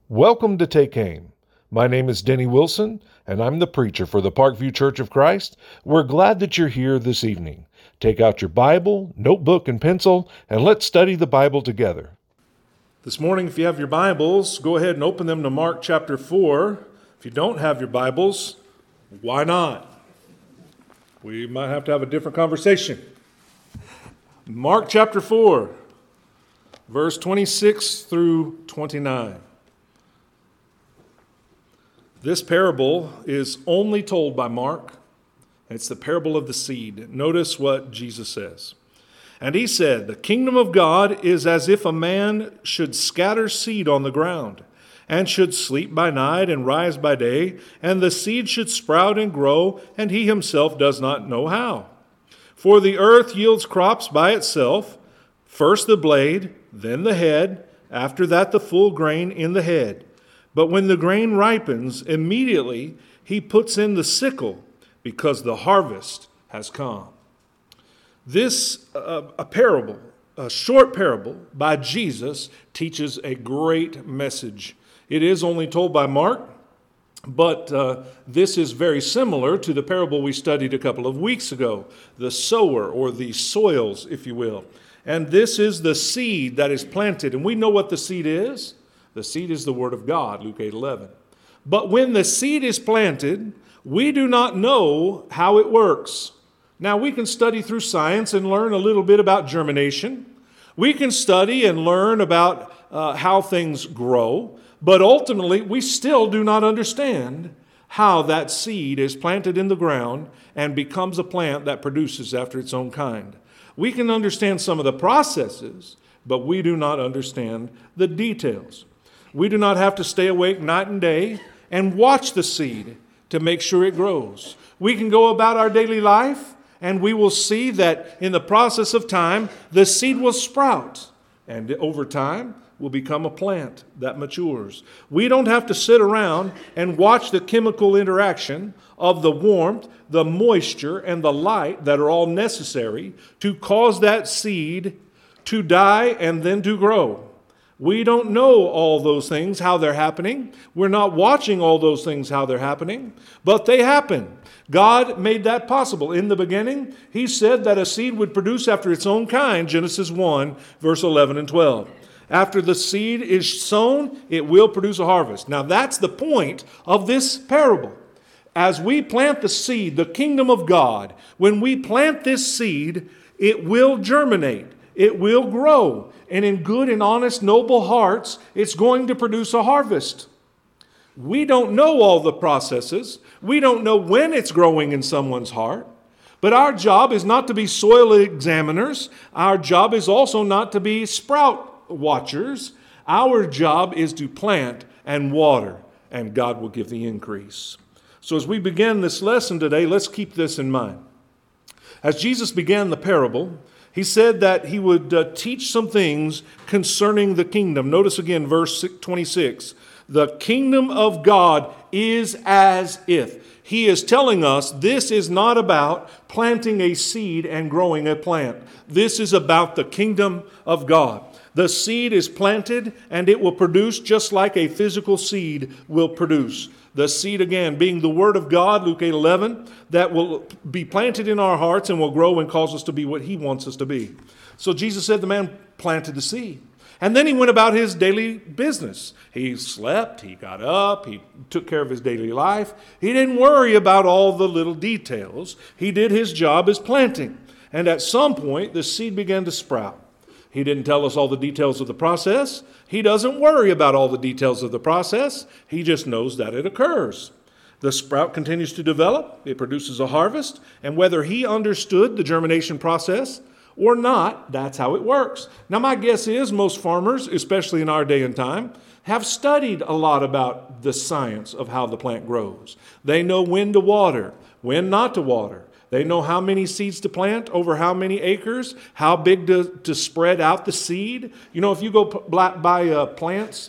Welcome to Take Aim. My name is Denny Wilson, and I'm the preacher for the Parkview Church of Christ. We're glad that you're here this evening. Take out your Bible, notebook, and pencil, and let's study the Bible together. This morning, if you have your Bibles, go ahead and open them to Mark chapter 4. If you don't have your Bibles, why not? We might have to have a different conversation. Mark chapter 4, verse 26 through 29. This parable is only told by Mark. It's the parable of the seed. Notice what Jesus says. And he said, "The kingdom of God is as if a man should scatter seed on the ground, and should sleep by night and rise by day, and the seed should sprout and grow, and he himself does not know how. For the earth yields crops by itself, first the blade, then the head, after that the full grain in the head. But when the grain ripens, immediately he puts in the sickle, because the harvest has come." This a short parable by Jesus, teaches a great message. It is only told by Mark, but this is very similar to the parable we studied a couple of weeks ago, the sower, or the soils, if you will. And this is the seed that is planted, and we know what the seed is. The seed is the word of God, Luke 8:11. But when the seed is planted, we do not know how it works. Now, we can study through science and learn a little bit about germination. We can study and learn about how things grow. But ultimately, we still do not understand how that seed is planted in the ground and becomes a plant that produces after its own kind. We can understand some of the processes, but we do not understand the details. We do not have to stay awake night and day and watch the seed to make sure it grows. We can go about our daily life and we will see that in the process of time, the seed will sprout and over time will become a plant that matures. We don't have to sit around and watch the chemical interaction of the warmth, the moisture, and the light that are all necessary to cause that seed to die and then to grow. We don't know all those things, how they're happening. We're not watching all those things, how they're happening, but they happen. God made that possible. In the beginning, he said that a seed would produce after its own kind, Genesis 1, verse 11 and 12. After the seed is sown, it will produce a harvest. Now that's the point of this parable. As we plant the seed, the kingdom of God, when we plant this seed, it will germinate. It will grow. And in good and honest, noble hearts, it's going to produce a harvest. We don't know all the processes. We don't know when it's growing in someone's heart. But our job is not to be soil examiners. Our job is also not to be sprout watchers. Our job is to plant and water, and God will give the increase. So as we begin this lesson today, let's keep this in mind. As Jesus began the parable, he said that he would teach some things concerning the kingdom. Notice again, verse 26. The kingdom of God is as if. He is telling us this is not about planting a seed and growing a plant. This is about the kingdom of God. The seed is planted and it will produce just like a physical seed will produce. The seed, again, being the word of God, Luke 8:11, that will be planted in our hearts and will grow and cause us to be what he wants us to be. So Jesus said the man planted the seed. And then he went about his daily business. He slept, he got up, he took care of his daily life. He didn't worry about all the little details. He did his job as planting. And at some point, the seed began to sprout. He didn't tell us all the details of the process. He doesn't worry about all the details of the process. He just knows that it occurs. The sprout continues to develop. It produces a harvest. And whether he understood the germination process or not, that's how it works. Now, my guess is most farmers, especially in our day and time, have studied a lot about the science of how the plant grows. They know when to water, when not to water. They know how many seeds to plant over how many acres, how big to spread out the seed. You know, if you go buy plants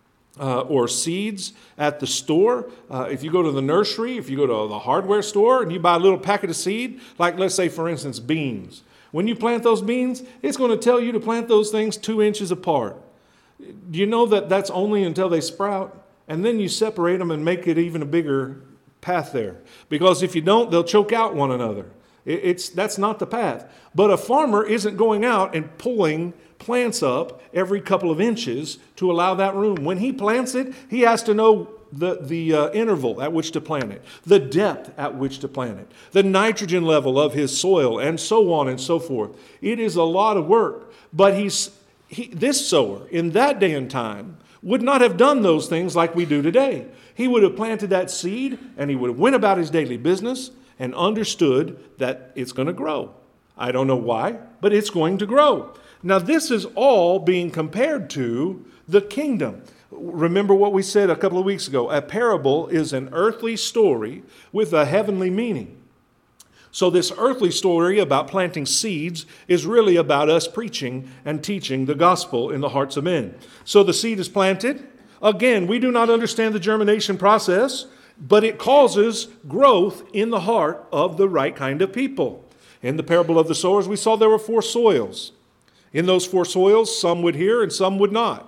or seeds at the store, if you go to the nursery, if you go to the hardware store and you buy a little packet of seed, like let's say, for instance, beans. When you plant those beans, it's going to tell you to plant those things 2 inches apart. Do you know that that's only until they sprout? And then you separate them and make it even a bigger path there. Because if you don't, they'll choke out one another. That's not the path. But a farmer isn't going out and pulling plants up every couple of inches to allow that room. When he plants it, he has to know the interval at which to plant it, the depth at which to plant it, the nitrogen level of his soil, and so on and so forth. It is a lot of work. But this sower in that day and time would not have done those things like we do today. He would have planted that seed and he would have went about his daily business and understood that it's going to grow. I don't know why, but it's going to grow. Now, this is all being compared to the kingdom. Remember what we said a couple of weeks ago. A parable is an earthly story with a heavenly meaning. So this earthly story about planting seeds is really about us preaching and teaching the gospel in the hearts of men. So the seed is planted. Again, we do not understand the germination process, but it causes growth in the heart of the right kind of people. In the parable of the sowers, we saw there were 4 soils. In those 4 soils, some would hear and some would not.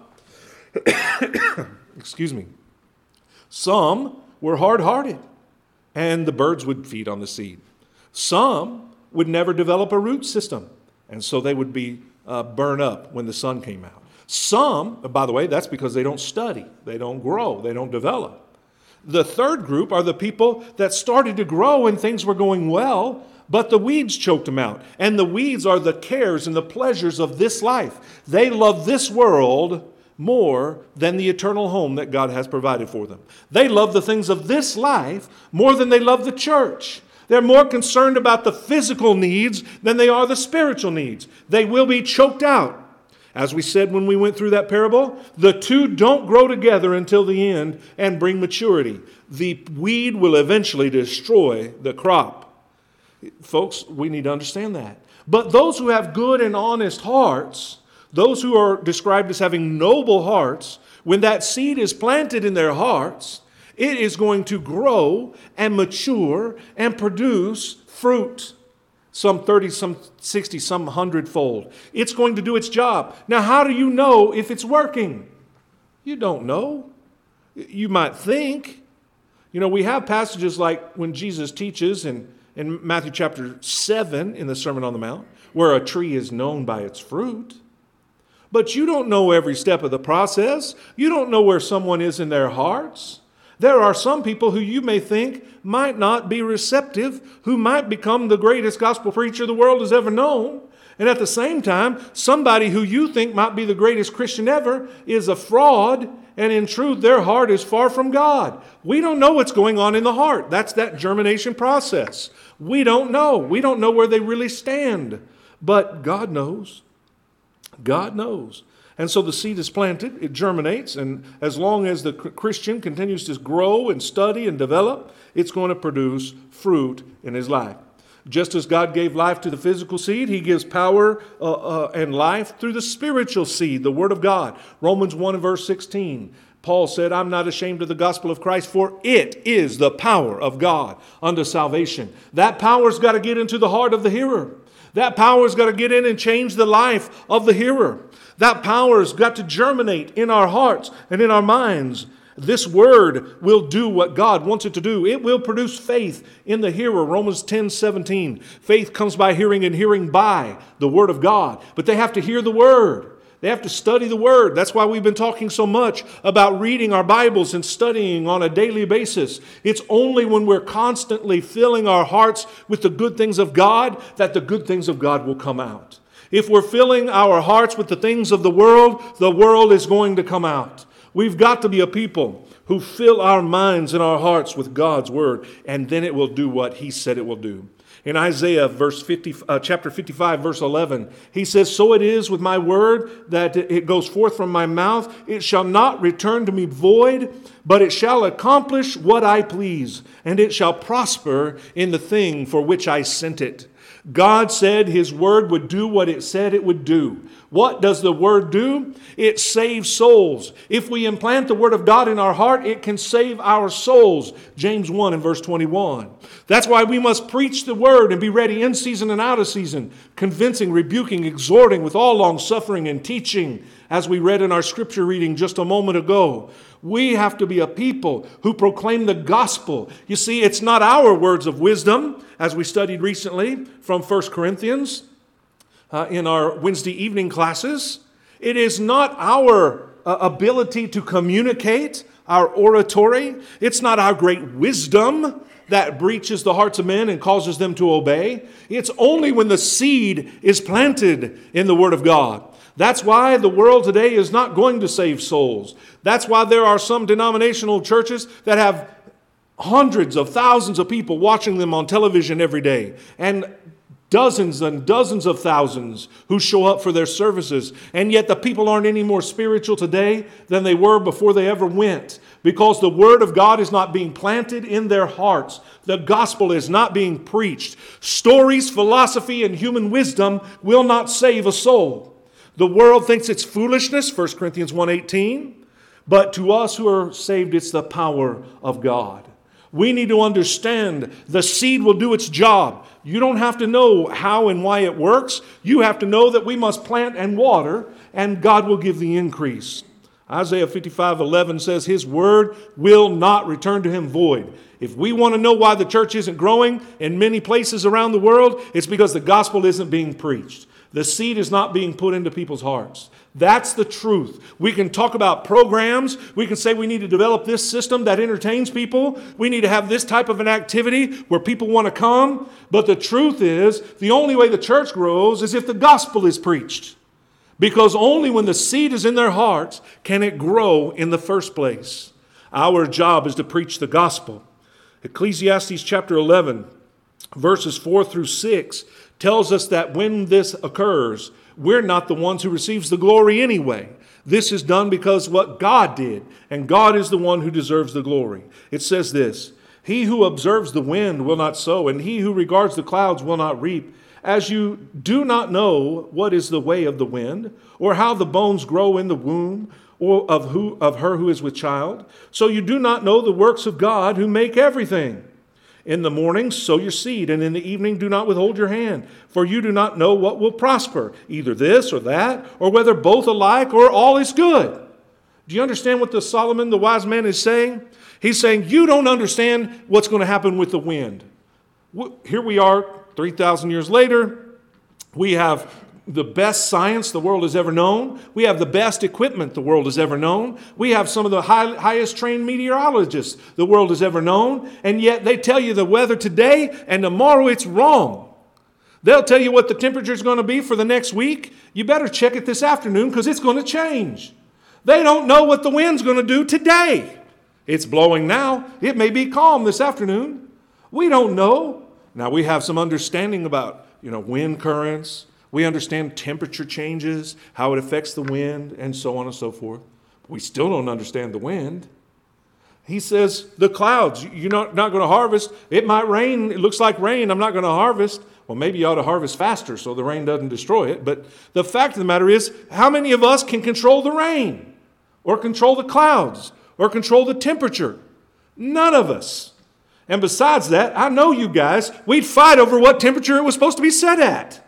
Excuse me. Some were hard-hearted, and the birds would feed on the seed. Some would never develop a root system, and so they would be burned up when the sun came out. Some, by the way, that's because they don't study, they don't grow, they don't develop. The third group are the people that started to grow and things were going well, but the weeds choked them out. And the weeds are the cares and the pleasures of this life. They love this world more than the eternal home that God has provided for them. They love the things of this life more than they love the church. They're more concerned about the physical needs than they are the spiritual needs. They will be choked out. As we said when we went through that parable, the two don't grow together until the end and bring maturity. The weed will eventually destroy the crop. Folks, we need to understand that. But those who have good and honest hearts, those who are described as having noble hearts, when that seed is planted in their hearts, it is going to grow and mature and produce fruit. Some 30, some 60, some 100-fold. It's going to do its job. Now, how do you know if it's working? You don't know. You might think. We have passages like when Jesus teaches in Matthew chapter 7 in the Sermon on the Mount, where a tree is known by its fruit. But you don't know every step of the process. You don't know where someone is in their hearts. There are some people who you may think might not be receptive, who might become the greatest gospel preacher the world has ever known. And at the same time, somebody who you think might be the greatest Christian ever is a fraud, and in truth, their heart is far from God. We don't know what's going on in the heart. That's that germination process. We don't know. We don't know where they really stand. But God knows. God knows. And so the seed is planted, it germinates, and as long as the Christian continues to grow and study and develop, it's going to produce fruit in his life. Just as God gave life to the physical seed, He gives power and life through the spiritual seed, the Word of God. Romans 1 and verse 16, Paul said, I'm not ashamed of the gospel of Christ, for it is the power of God unto salvation. That power's got to get into the heart of the hearer. That power's got to get in and change the life of the hearer. That power's got to germinate in our hearts and in our minds. This word will do what God wants it to do. It will produce faith in the hearer. Romans 10:17. Faith comes by hearing and hearing by the word of God. But they have to hear the word. They have to study the word. That's why we've been talking so much about reading our Bibles and studying on a daily basis. It's only when we're constantly filling our hearts with the good things of God that the good things of God will come out. If we're filling our hearts with the things of the world is going to come out. We've got to be a people who fill our minds and our hearts with God's word, and then it will do what He said it will do. In Isaiah chapter 55, verse 11, He says, So it is with my word that it goes forth from my mouth. It shall not return to me void, but it shall accomplish what I please, and it shall prosper in the thing for which I sent it. God said His Word would do what it said it would do. What does the Word do? It saves souls. If we implant the Word of God in our heart, it can save our souls. James 1 and verse 21. That's why we must preach the Word and be ready in season and out of season, convincing, rebuking, exhorting with all long suffering and teaching, as we read in our scripture reading just a moment ago. We have to be a people who proclaim the gospel. You see, it's not our words of wisdom, as we studied recently from 1 Corinthians in our Wednesday evening classes. It is not our ability to communicate, our oratory. It's not our great wisdom that breaches the hearts of men and causes them to obey. It's only when the seed is planted in the Word of God. That's why the world today is not going to save souls. That's why there are some denominational churches that have hundreds of thousands of people watching them on television every day, and dozens and dozens of thousands who show up for their services. And yet the people aren't any more spiritual today than they were before they ever went, because the Word of God is not being planted in their hearts. The gospel is not being preached. Stories, philosophy, and human wisdom will not save a soul. The world thinks it's foolishness, 1 Corinthians 1:18, but to us who are saved, it's the power of God. We need to understand the seed will do its job. You don't have to know how and why it works. You have to know that we must plant and water, and God will give the increase. Isaiah 55:11 says His word will not return to Him void. If we want to know why the church isn't growing in many places around the world, it's because the gospel isn't being preached. The seed is not being put into people's hearts. That's the truth. We can talk about programs. We can say we need to develop this system that entertains people. We need to have this type of an activity where people want to come. But the truth is, the only way the church grows is if the gospel is preached. Because only when the seed is in their hearts can it grow in the first place. Our job is to preach the gospel. Ecclesiastes chapter 11, verses 4 through 6, tells us that when this occurs, we're not the ones who receives the glory anyway. This is done because what God did, and God is the one who deserves the glory. It says this, He who observes the wind will not sow, and he who regards the clouds will not reap. As you do not know what is the way of the wind, or how the bones grow in the womb, or of her who is with child, so you do not know the works of God who make everything. In the morning sow your seed, and in the evening do not withhold your hand, for you do not know what will prosper, either this or that, or whether both alike or all is good. Do you understand what the Solomon, the wise man, is saying? He's saying, you don't understand what's going to happen with the wind. Here we are, 3,000 years later. We have the best science the world has ever known. We have the best equipment the world has ever known. We have some of the highest trained meteorologists the world has ever known. And yet they tell you the weather today and tomorrow it's wrong. They'll tell you what the temperature is going to be for the next week. You better check it this afternoon because it's going to change. They don't know what the wind's going to do today. It's blowing now. It may be calm this afternoon. We don't know. Now we have some understanding about, wind currents. We understand temperature changes, how it affects the wind, and so on and so forth. But we still don't understand the wind. He says, the clouds, you're not going to harvest. It might rain. It looks like rain. I'm not going to harvest. Well, maybe you ought to harvest faster so the rain doesn't destroy it. But the fact of the matter is, how many of us can control the rain or control the clouds or control the temperature? None of us. And besides that, I know you guys, we'd fight over what temperature it was supposed to be set at.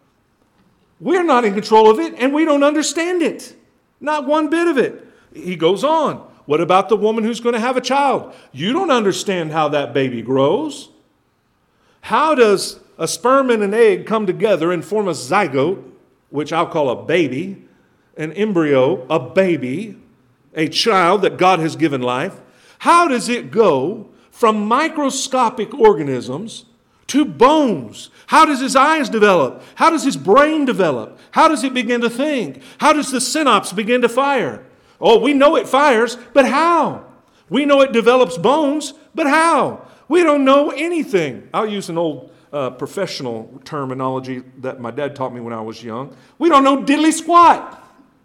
We're not in control of it, and we don't understand it. Not one bit of it. He goes on. What about the woman who's going to have a child? You don't understand how that baby grows. How does a sperm and an egg come together and form a zygote, which I'll call a baby, an embryo, a baby, a child that God has given life? How does it go from microscopic organisms to bones? How does his eyes develop? How does his brain develop? How does it begin to think? How does the synapse begin to fire? Oh, we know it fires, but how? We know it develops bones, but how? We don't know anything. I'll use an old professional terminology that my dad taught me when I was young. We don't know diddly squat.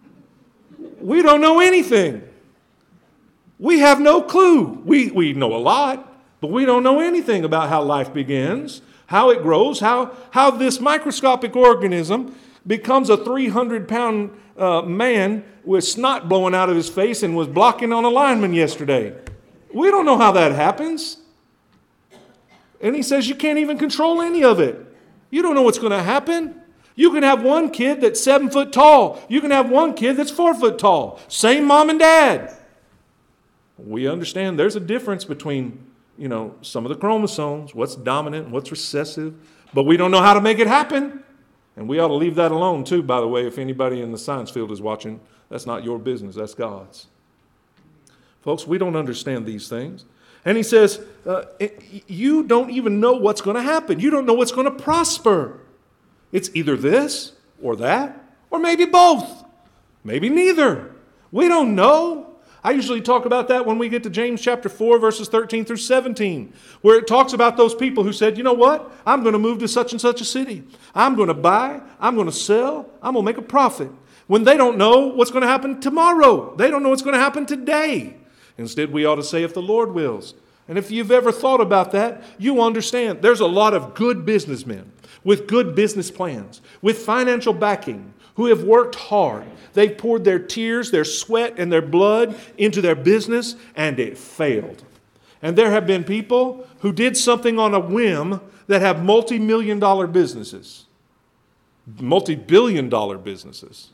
We don't know anything. We have no clue. We know a lot, but we don't know anything about how life begins, how it grows, how this microscopic organism becomes a 300-pound man with snot blowing out of his face and was blocking on a lineman yesterday. We don't know how that happens. And he says you can't even control any of it. You don't know what's going to happen. You can have one kid that's 7 foot tall. You can have one kid that's 4 foot tall. Same mom and dad. We understand there's a difference between, some of the chromosomes, what's dominant, what's recessive, but we don't know how to make it happen. And we ought to leave that alone too, by the way, if anybody in the science field is watching. That's not your business, that's God's. Folks, we don't understand these things. And he says, you don't even know what's going to happen. You don't know what's going to prosper. It's either this or that, or maybe both. Maybe neither. We don't know. I usually talk about that when we get to James chapter 4, verses 13 through 17, where it talks about those people who said, you know what? I'm going to move to such and such a city. I'm going to buy. I'm going to sell. I'm going to make a profit. When they don't know what's going to happen tomorrow. They don't know what's going to happen today. Instead, we ought to say, if the Lord wills. And if you've ever thought about that, you understand there's a lot of good businessmen with good business plans, with financial backing, who have worked hard. They've poured their tears, their sweat, and their blood into their business, and it failed. And there have been people who did something on a whim that have multi-million-dollar businesses, multi-billion-dollar businesses.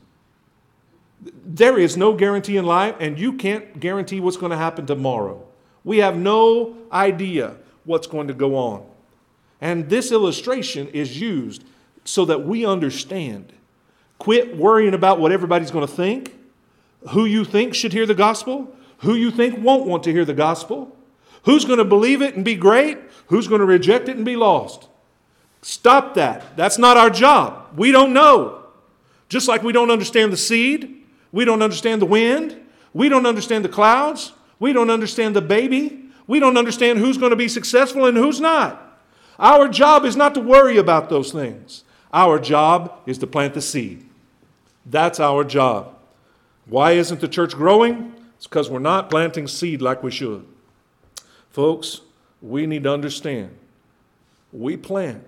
There is no guarantee in life, and you can't guarantee what's going to happen tomorrow. We have no idea what's going to go on. And this illustration is used so that we understand. Quit worrying about what everybody's going to think, who you think should hear the gospel, who you think won't want to hear the gospel, who's going to believe it and be great, who's going to reject it and be lost. Stop that. That's not our job. We don't know. Just like we don't understand the seed, we don't understand the wind, we don't understand the clouds, we don't understand the baby, we don't understand who's going to be successful and who's not. Our job is not to worry about those things. Our job is to plant the seed. That's our job. Why isn't the church growing? It's because we're not planting seed like we should. Folks, we need to understand. We plant,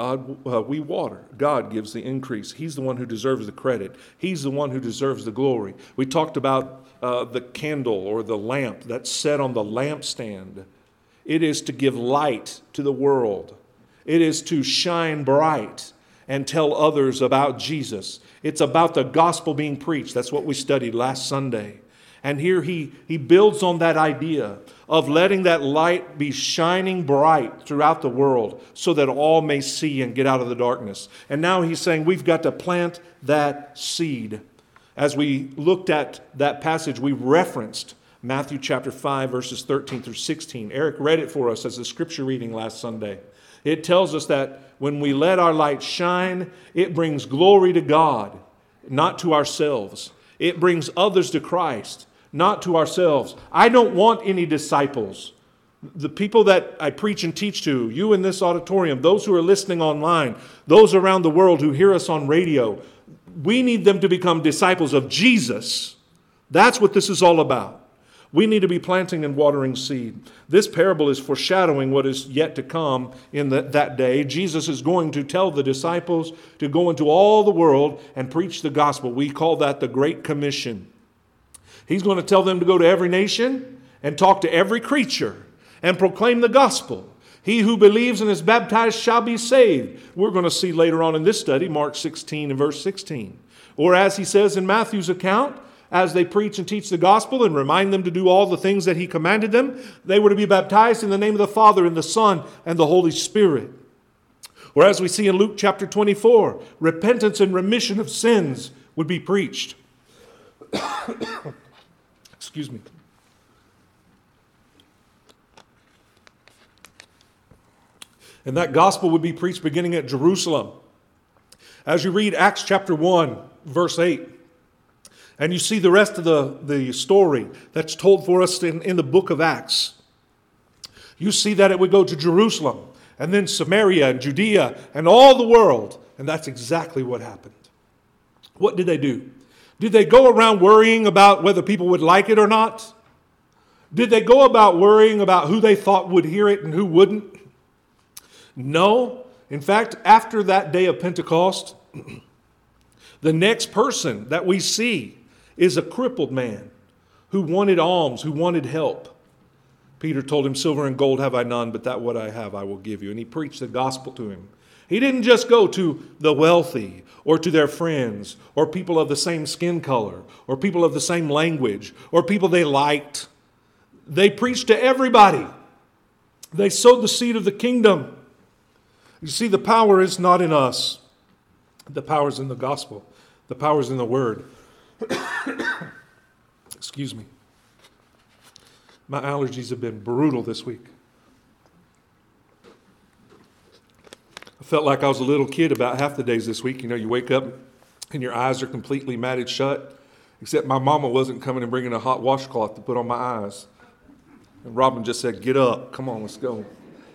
we water. God gives the increase. He's the one who deserves the credit. He's the one who deserves the glory. We talked about the candle or the lamp that's set on the lampstand. It is to give light to the world. It is to shine bright and tell others about Jesus. It's about the gospel being preached. That's what we studied last Sunday. And here he builds on that idea of letting that light be shining bright throughout the world so that all may see and get out of the darkness. And now he's saying we've got to plant that seed. As we looked at that passage, we referenced Matthew chapter 5, verses 13 through 16. Eric read it for us as a scripture reading last Sunday. It tells us that when we let our light shine, it brings glory to God, not to ourselves. It brings others to Christ, not to ourselves. I don't want any disciples. The people that I preach and teach to, you in this auditorium, those who are listening online, those around the world who hear us on radio, we need them to become disciples of Jesus. That's what this is all about. We need to be planting and watering seed. This parable is foreshadowing what is yet to come in that day. Jesus is going to tell the disciples to go into all the world and preach the gospel. We call that the Great Commission. He's going to tell them to go to every nation and talk to every creature and proclaim the gospel. He who believes and is baptized shall be saved. We're going to see later on in this study, Mark 16 and verse 16. Or as he says in Matthew's account, as they preach and teach the gospel and remind them to do all the things that he commanded them, they were to be baptized in the name of the Father and the Son and the Holy Spirit. Or as we see in Luke chapter 24, repentance and remission of sins would be preached. Excuse me. And that gospel would be preached beginning at Jerusalem. As you read Acts chapter 1, verse 8, and you see the rest of the story that's told for us in the book of Acts, you see that it would go to Jerusalem and then Samaria and Judea and all the world. And that's exactly what happened. What did they do? Did they go around worrying about whether people would like it or not? Did they go about worrying about who they thought would hear it and who wouldn't? No, In fact, after that day of Pentecost, the next person that we see is a crippled man who wanted alms, who wanted help. Peter told him, silver and gold have I none, but that what I have I will give you. And he preached the gospel to him. He didn't just go to the wealthy or to their friends or people of the same skin color or people of the same language or people they liked. They preached to everybody. They sowed the seed of the kingdom. You see, the power is not in us. The power is in the gospel. The power is in the word. Excuse me. My allergies have been brutal this week. I felt like I was a little kid about half the days this week. You know, you wake up and your eyes are completely matted shut, except my mama wasn't coming and bringing a hot washcloth to put on my eyes. And Robin just said, get up. Come on, let's go.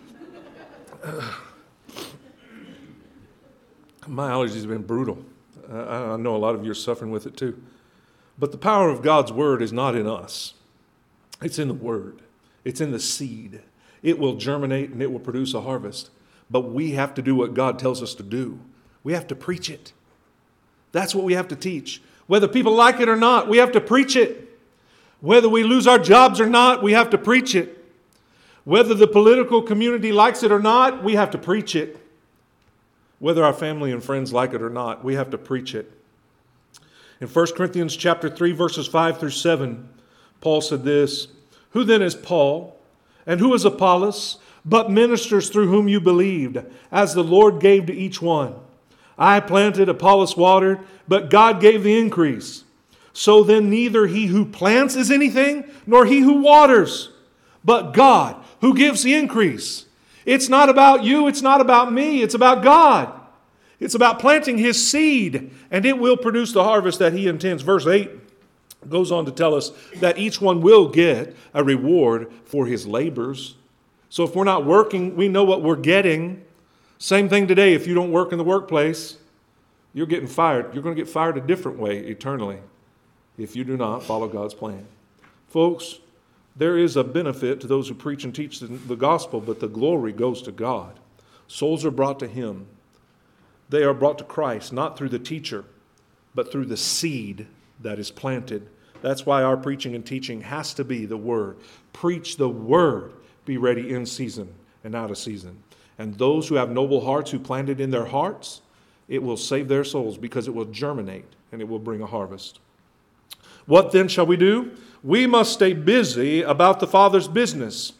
My allergies have been brutal. I know a lot of you are suffering with it too. But the power of God's word is not in us. It's in the word. It's in the seed. It will germinate and it will produce a harvest. But we have to do what God tells us to do. We have to preach it. That's what we have to teach. Whether people like it or not, we have to preach it. Whether we lose our jobs or not, we have to preach it. Whether the political community likes it or not, we have to preach it. Whether our family and friends like it or not, we have to preach it. In 1 Corinthians chapter 3, verses 5 through 7, Paul said this, who then is Paul, and who is Apollos, but ministers through whom you believed, as the Lord gave to each one. I planted, Apollos watered, but God gave the increase. So then neither he who plants is anything, nor he who waters, but God who gives the increase. It's not about you, it's not about me, it's about God. It's about planting his seed, and it will produce the harvest that he intends. Verse 8 goes on to tell us that each one will get a reward for his labors. So if we're not working, we know what we're getting. Same thing today. If you don't work in the workplace, you're getting fired. You're going to get fired a different way eternally if you do not follow God's plan. Folks, there is a benefit to those who preach and teach the gospel, but the glory goes to God. Souls are brought to him. They are brought to Christ, not through the teacher, but through the seed that is planted. That's why our preaching and teaching has to be the word. Preach the word. Be ready in season and out of season. And those who have noble hearts, who plant it in their hearts, it will save their souls because it will germinate and it will bring a harvest. What then shall we do? We must stay busy about the Father's business.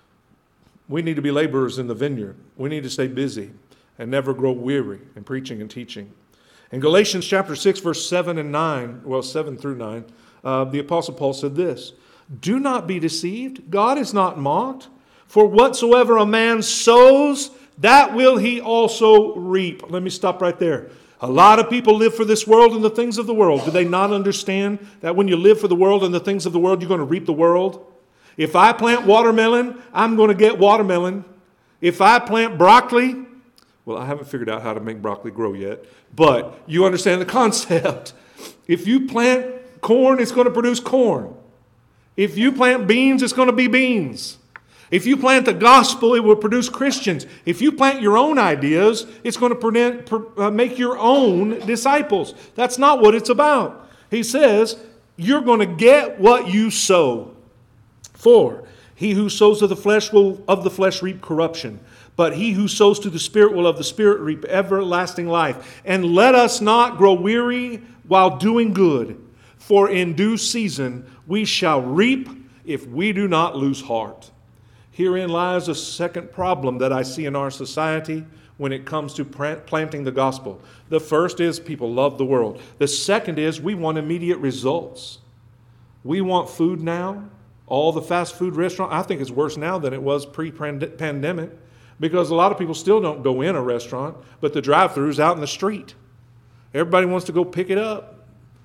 We need to be laborers in the vineyard. We need to stay busy and never grow weary in preaching and teaching. In Galatians chapter 6, verse 7 through 9, the Apostle Paul said this, do not be deceived. God is not mocked. For whatsoever a man sows, that will he also reap. Let me stop right there. A lot of people live for this world and the things of the world. Do they not understand that when you live for the world and the things of the world, you're going to reap the world? If I plant watermelon, I'm going to get watermelon. If I plant broccoli, well, I haven't figured out how to make broccoli grow yet, but you understand the concept. If you plant corn, it's going to produce corn. If you plant beans, it's going to be beans. If you plant the gospel, it will produce Christians. If you plant your own ideas, it's going to make your own disciples. That's not what it's about. He says, you're going to get what you sow. For he who sows to the flesh will of the flesh reap corruption. But he who sows to the Spirit will of the Spirit reap everlasting life. And let us not grow weary while doing good. For in due season we shall reap if we do not lose heart. Herein lies a second problem that I see in our society when it comes to planting the gospel. The first is people love the world. The second is we want immediate results. We want food now. All the fast food restaurants, I think it's worse now than it was pre-pandemic because a lot of people still don't go in a restaurant, but the drive-thru is out in the street. Everybody wants to go pick it up.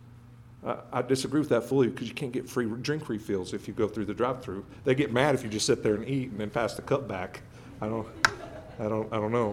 I disagree with that fully because you can't get free drink refills if you go through the drive-thru. They get mad if you just sit there and eat and then pass the cup back. I don't know.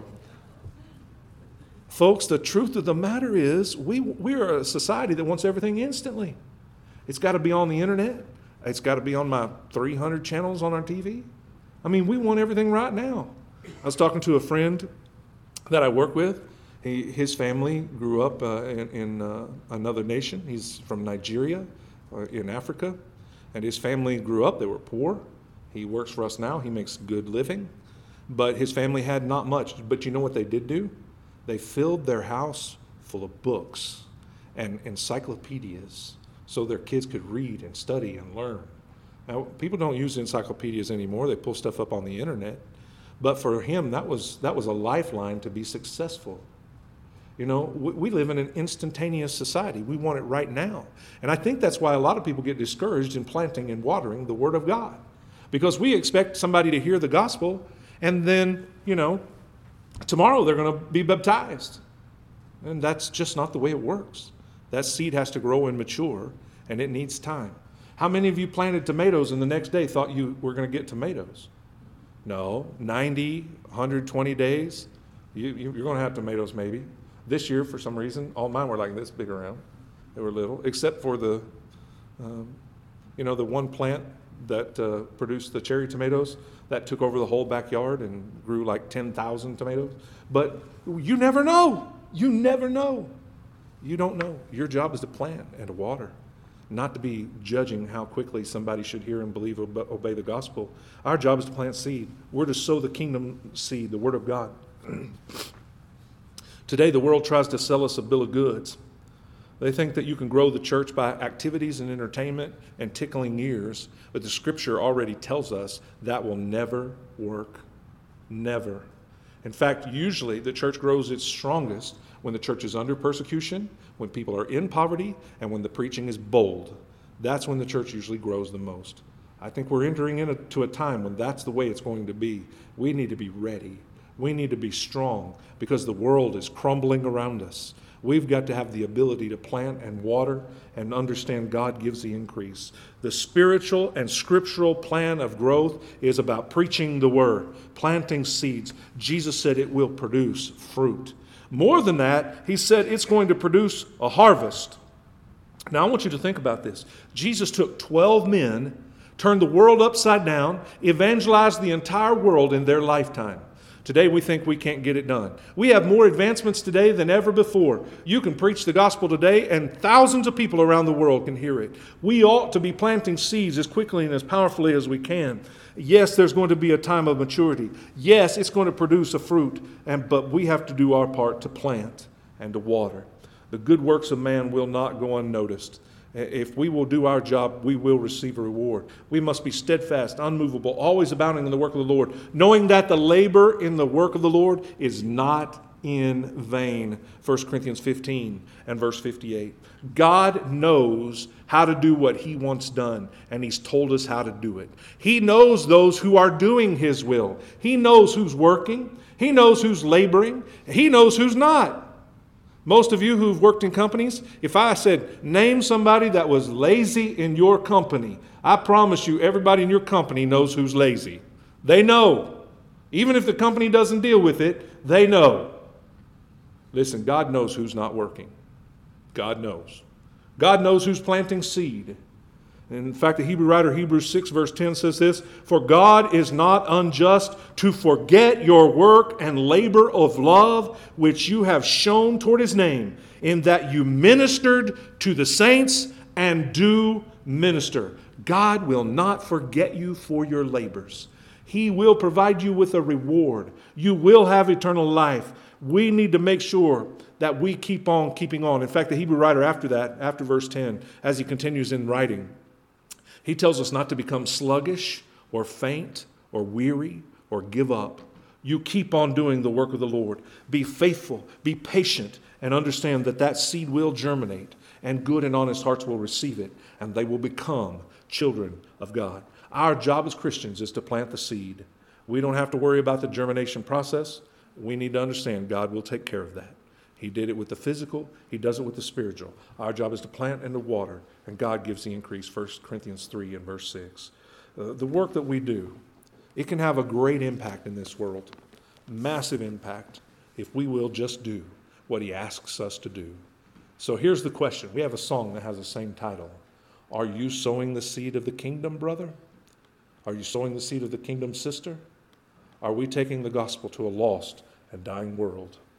Folks, the truth of the matter is we are a society that wants everything instantly. It's got to be on the internet. It's got to be on my 300 channels on our TV. I mean, we want everything right now. I was talking to a friend that I work with, his family grew up in another nation. He's from Nigeria, in Africa, and his family grew up. They were poor. He works for us now. He makes good living, but his family had not much. But you know what they did do? They filled their house full of books and encyclopedias so their kids could read and study and learn. Now, people don't use encyclopedias anymore. They pull stuff up on the internet. But for him, that was a lifeline to be successful. You know, we live in an instantaneous society. We want it right now. And I think that's why a lot of people get discouraged in planting and watering the Word of God. Because we expect somebody to hear the gospel and then, tomorrow they're going to be baptized. And that's just not the way it works. That seed has to grow and mature, and it needs time. How many of you planted tomatoes and the next day thought you were going to get tomatoes? No, 90, 120 days, you're going to have tomatoes maybe. This year, for some reason, all mine were like this big around. They were little, except for the one plant that produced the cherry tomatoes that took over the whole backyard and grew like 10,000 tomatoes. But you never know. You never know. You don't know. Your job is to plant and to water, not to be judging how quickly somebody should hear and believe, obey the gospel. Our job is to plant seed. We're to sow the kingdom seed, the Word of God. Today, the world tries to sell us a bill of goods. They think that you can grow the church by activities and entertainment and tickling ears, but the Scripture already tells us that will never work. Never. In fact, usually the church grows its strongest when the church is under persecution, when people are in poverty, and when the preaching is bold. That's when the church usually grows the most. I think we're entering into a time when that's the way it's going to be. We need to be ready. We need to be strong because the world is crumbling around us. We've got to have the ability to plant and water and understand God gives the increase. The spiritual and scriptural plan of growth is about preaching the word, planting seeds. Jesus said it will produce fruit. More than that, he said it's going to produce a harvest. Now I want you to think about this. Jesus took 12 men, turned the world upside down, evangelized the entire world in their lifetime. Today we think we can't get it done. We have more advancements today than ever before. You can preach the gospel today and thousands of people around the world can hear it. We ought to be planting seeds as quickly and as powerfully as we can. Yes, there's going to be a time of maturity. Yes, it's going to produce a fruit, but we have to do our part to plant and to water. The good works of man will not go unnoticed. If we will do our job, we will receive a reward. We must be steadfast, unmovable, always abounding in the work of the Lord, knowing that the labor in the work of the Lord is not in vain. 1 Corinthians 15 and verse 58. God knows how to do what he wants done, and he's told us how to do it. He knows those who are doing his will. He knows who's working. He knows who's laboring. He knows who's not. Most of you who've worked in companies, if I said, name somebody that was lazy in your company, I promise you everybody in your company knows who's lazy. They know. Even if the company doesn't deal with it, they know. Listen, God knows who's not working. God knows. God knows who's planting seed. In fact, the Hebrew writer, Hebrews 6 verse 10 says this, "For God is not unjust to forget your work and labor of love, which you have shown toward his name, in that you ministered to the saints and do minister." God will not forget you for your labors. He will provide you with a reward. You will have eternal life. We need to make sure that we keep on keeping on. In fact, the Hebrew writer after that, after verse 10, as he continues in writing, he tells us not to become sluggish or faint or weary or give up. You keep on doing the work of the Lord. Be faithful, be patient, and understand that that seed will germinate, and good and honest hearts will receive it, and they will become children of God. Our job as Christians is to plant the seed. We don't have to worry about the germination process. We need to understand God will take care of that. He did it with the physical. He does it with the spiritual. Our job is to plant and to water, and God gives the increase. 1 Corinthians 3 and verse 6. The work that we do, it can have a great impact in this world, massive impact, if we will just do what he asks us to do. So here's the question. We have a song that has the same title. Are you sowing the seed of the kingdom, brother? Are you sowing the seed of the kingdom, sister? Are we taking the gospel to a lost and dying world.